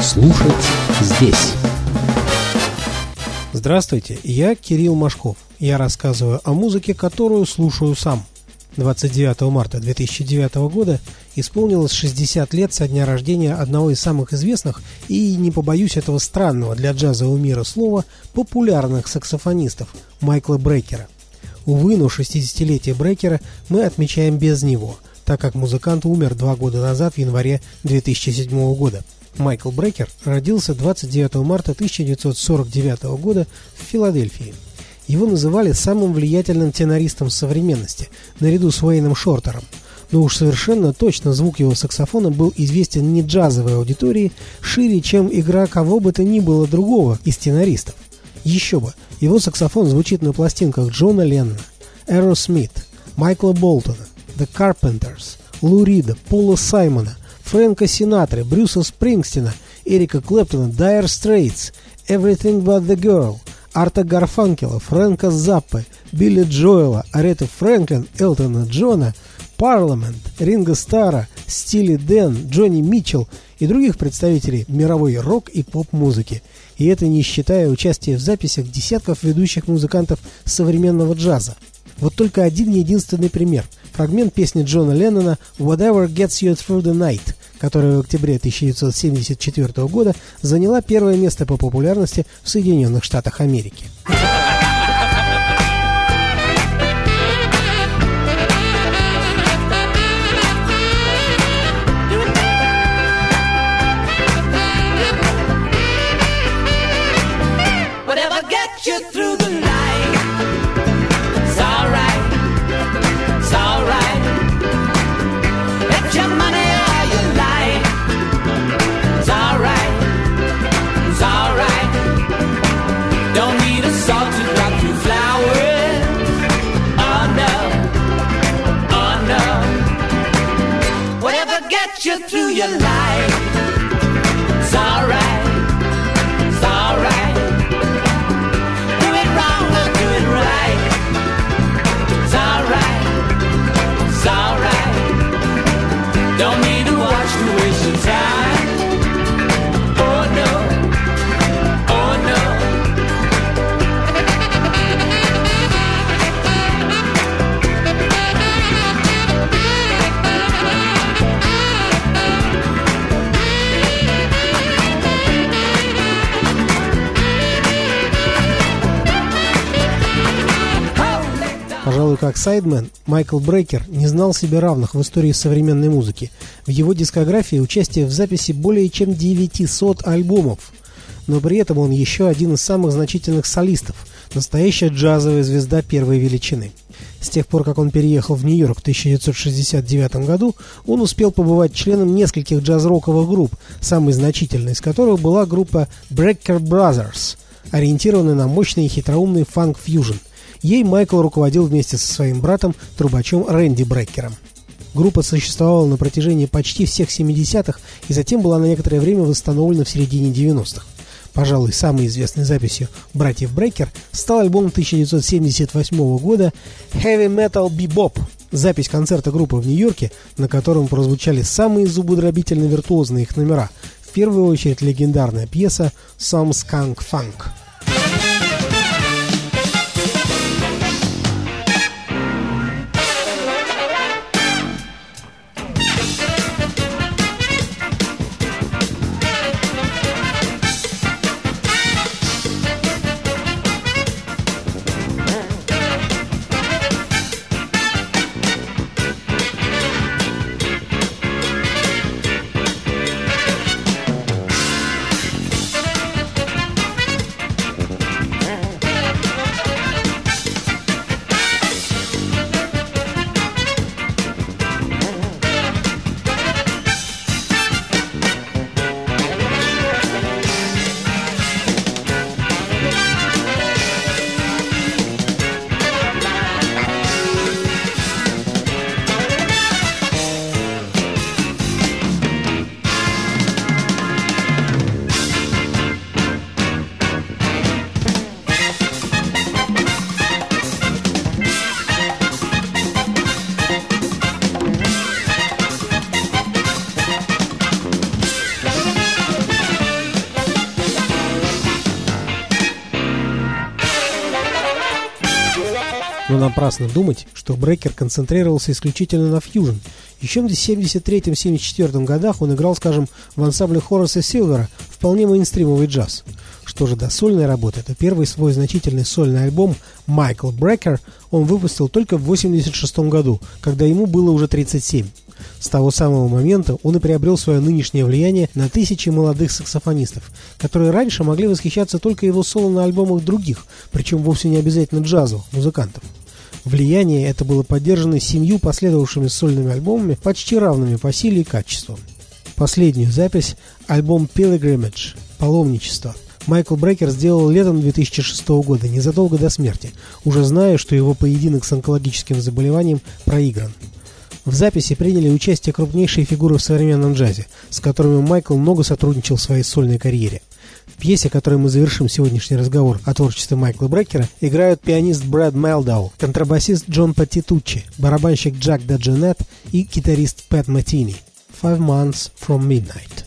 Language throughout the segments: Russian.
Слушать здесь. Здравствуйте, я Кирилл Машков. Я рассказываю о музыке, которую слушаю сам. 29 марта 2009 года исполнилось 60 лет со дня рождения одного из самых известных и, не побоюсь этого странного для джазового мира слова, популярных саксофонистов Майкла Брекера. Увы, но 60-летие Брекера мы отмечаем без него, так как музыкант умер 2 года назад, в январе 2007 года. Майкл Брекер родился 29 марта 1949 года в Филадельфии. Его называли самым влиятельным тенористом современности, наряду с Уэйном Шортером. Но уж совершенно точно звук его саксофона был известен не джазовой аудитории шире, чем игра кого бы то ни было другого из тенористов. Еще бы, его саксофон звучит на пластинках Джона Леннона, Aerosmith, Майкла Болтона, The Carpenters, Лу Рида, Пола Саймона, Фрэнка Синатры, Брюса Спрингстина, Эрика Клэптона, Dire Straits, Everything But The Girl, Арта Гарфанкела, Фрэнка Заппы, Билли Джоэла, Ареты Фрэнклин, Элтона Джона, Парламент, Ринго Старра, Стили Дэн, Джонни Митчелл и других представителей мировой рок- и поп-музыки. И это не считая участия в записях десятков ведущих музыкантов современного джаза. Вот только один единственный пример. Фрагмент песни Джона Леннона «Whatever Gets You Through the Night», которая в октябре 1974 года заняла первое место по популярности в Соединенных Штатах Америки. You through your life. It's alright, it's alright. Do it wrong or do it right. It's alright, it's alright. Don't need to watch to waste your time. Oh no, oh no. Пожалуй, как сайдмен, Майкл Брекер не знал себе равных в истории современной музыки. В его дискографии участие в записи более чем 900 альбомов. Но при этом он еще один из самых значительных солистов, настоящая джазовая звезда первой величины. С тех пор, как он переехал в Нью-Йорк в 1969 году, он успел побывать членом нескольких джаз-роковых групп, самой значительной из которых была группа Brecker Brothers, ориентированная на мощный и хитроумный фанк-фьюжн. Ей Майкл руководил вместе со своим братом, трубачом Рэнди Брекером. Группа существовала на протяжении почти всех 70-х и затем была на некоторое время восстановлена в середине 90-х. Пожалуй, самой известной записью братьев Брекер стал альбом 1978 года «Heavy Metal Bebop», запись концерта группы в Нью-Йорке, на котором прозвучали самые зубодробительно виртуозные их номера, в первую очередь легендарная пьеса «Some Skunk Funk». напрасно думать, что Брекер концентрировался исключительно на фьюжн. Еще в 1973-1974 годах он играл, скажем, в ансамбле Хораса Силвера вполне мейнстримовый джаз. Что же до сольной работы, то первый свой значительный сольный альбом «Майкл Брекер» он выпустил только в 1986 году, когда ему было уже 37. С того самого момента он и приобрел свое нынешнее влияние на тысячи молодых саксофонистов, которые раньше могли восхищаться только его соло на альбомах других, причем вовсе не обязательно джазовых музыкантов. Влияние это было поддержано 7 последовавшими сольными альбомами, почти равными по силе и качеству. Последнюю запись – альбом «Pilgrimage» – «Паломничество» Майкл Брекер сделал летом 2006 года, незадолго до смерти, уже зная, что его поединок с онкологическим заболеванием проигран. В записи приняли участие крупнейшие фигуры в современном джазе, с которыми Майкл много сотрудничал в своей сольной карьере. В пьесе, которой мы завершим сегодняшний разговор о творчестве Майкла Брекера, играют пианист Брэд Мелдоу, контрабасист Джон Паттитуччи, барабанщик Джак Дадженет и гитарист Пэт Матини. 5 Months from Midnight.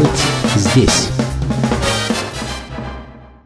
слушать здесь.